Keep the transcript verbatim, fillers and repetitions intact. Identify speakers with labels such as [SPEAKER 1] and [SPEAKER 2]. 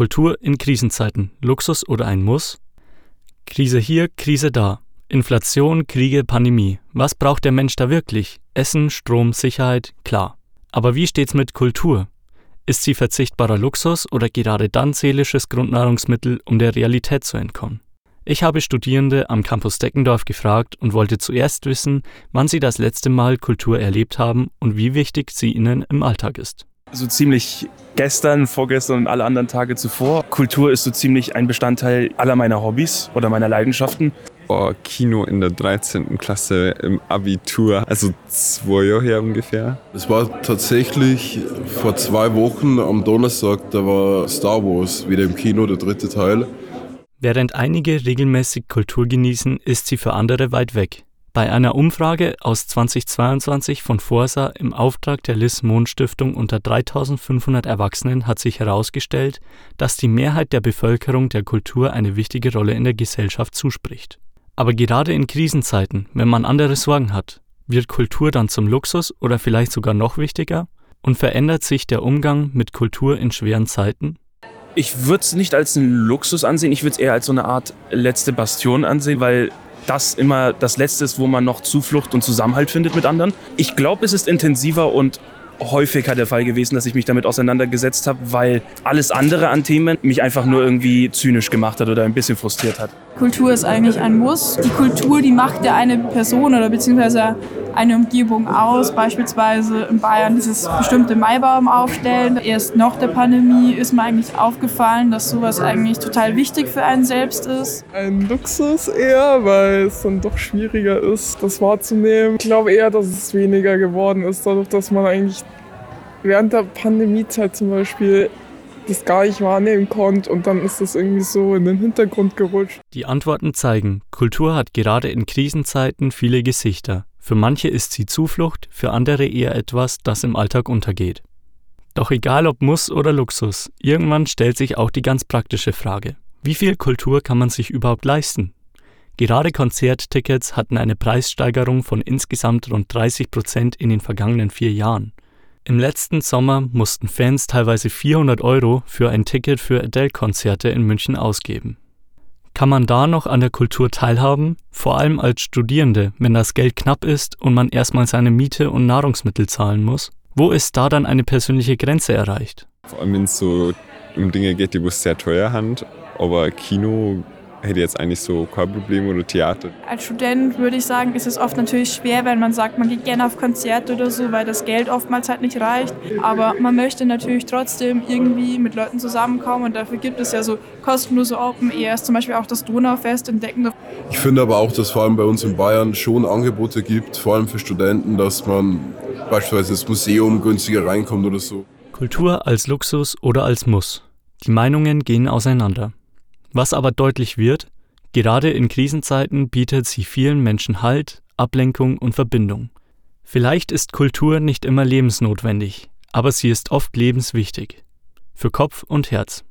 [SPEAKER 1] Kultur in Krisenzeiten, Luxus oder ein Muss? Krise hier, Krise da. Inflation, Kriege, Pandemie. Was braucht der Mensch da wirklich? Essen, Strom, Sicherheit, klar. Aber wie steht's mit Kultur? Ist sie verzichtbarer Luxus oder gerade dann seelisches Grundnahrungsmittel, um der Realität zu entkommen? Ich habe Studierende am Campus Deckendorf gefragt und wollte zuerst wissen, wann sie das letzte Mal Kultur erlebt haben und wie wichtig sie ihnen im Alltag ist.
[SPEAKER 2] So ziemlich gestern, vorgestern und alle anderen Tage zuvor. Kultur ist so ziemlich ein Bestandteil aller meiner Hobbys oder meiner Leidenschaften.
[SPEAKER 3] Oh, Kino in der dreizehnten Klasse im Abitur, also zwei Jahre her ungefähr.
[SPEAKER 4] Es war tatsächlich vor zwei Wochen am Donnerstag, da war Star Wars wieder im Kino, der dritte Teil.
[SPEAKER 1] Während einige regelmäßig Kultur genießen, ist sie für andere weit weg. Bei einer Umfrage aus zweitausendzweiundzwanzig von Forsa im Auftrag der Liz-Mohn-Stiftung unter dreitausendfünfhundert Erwachsenen hat sich herausgestellt, dass die Mehrheit der Bevölkerung der Kultur eine wichtige Rolle in der Gesellschaft zuspricht. Aber gerade in Krisenzeiten, wenn man andere Sorgen hat, wird Kultur dann zum Luxus oder vielleicht sogar noch wichtiger? Und verändert sich der Umgang mit Kultur in schweren Zeiten?
[SPEAKER 2] Ich würde es nicht als einen Luxus ansehen, ich würde es eher als so eine Art letzte Bastion ansehen, weil das immer das Letzte ist, wo man noch Zuflucht und Zusammenhalt findet mit anderen. Ich glaube, es ist intensiver und häufiger der Fall gewesen, dass ich mich damit auseinandergesetzt habe, weil alles andere an Themen mich einfach nur irgendwie zynisch gemacht hat oder ein bisschen frustriert hat.
[SPEAKER 5] Kultur ist eigentlich ein Muss. Die Kultur, die macht ja eine Person oder beziehungsweise eine Umgebung aus. Beispielsweise in Bayern dieses bestimmte Maibaum aufstellen. Erst nach der Pandemie ist mir eigentlich aufgefallen, dass sowas eigentlich total wichtig für einen selbst ist.
[SPEAKER 6] Ein Luxus eher, weil es dann doch schwieriger ist, das wahrzunehmen. Ich glaube eher, dass es weniger geworden ist, dadurch, dass man eigentlich während der Pandemiezeit zum Beispiel das gar nicht wahrnehmen konnte und dann ist das irgendwie so in den Hintergrund gerutscht.
[SPEAKER 1] Die Antworten zeigen, Kultur hat gerade in Krisenzeiten viele Gesichter. Für manche ist sie Zuflucht, für andere eher etwas, das im Alltag untergeht. Doch egal ob Muss oder Luxus, irgendwann stellt sich auch die ganz praktische Frage. Wie viel Kultur kann man sich überhaupt leisten? Gerade Konzerttickets hatten eine Preissteigerung von insgesamt rund dreißig Prozent in den vergangenen vier Jahren. Im letzten Sommer mussten Fans teilweise vierhundert Euro für ein Ticket für Adele-Konzerte in München ausgeben. Kann man da noch an der Kultur teilhaben? Vor allem als Studierende, wenn das Geld knapp ist und man erstmal seine Miete und Nahrungsmittel zahlen muss? Wo ist da dann eine persönliche Grenze erreicht?
[SPEAKER 3] Vor allem wenn es so um Dinge geht, die sehr teuer sind, aber Kino hätte jetzt eigentlich so kein Problem oder Theater.
[SPEAKER 5] Als Student würde ich sagen, ist es oft natürlich schwer, wenn man sagt, man geht gerne auf Konzerte oder so, weil das Geld oftmals halt nicht reicht. Aber man möchte natürlich trotzdem irgendwie mit Leuten zusammenkommen und dafür gibt es ja so kostenlose Open Airs, zum Beispiel auch das Donaufest in Deckendorf.
[SPEAKER 4] Ich finde aber auch, dass vor allem bei uns in Bayern schon Angebote gibt, vor allem für Studenten, dass man beispielsweise ins Museum günstiger reinkommt oder so.
[SPEAKER 1] Kultur als Luxus oder als Muss. Die Meinungen gehen auseinander. Was aber deutlich wird, gerade in Krisenzeiten bietet sie vielen Menschen Halt, Ablenkung und Verbindung. Vielleicht ist Kultur nicht immer lebensnotwendig, aber sie ist oft lebenswichtig. Für Kopf und Herz.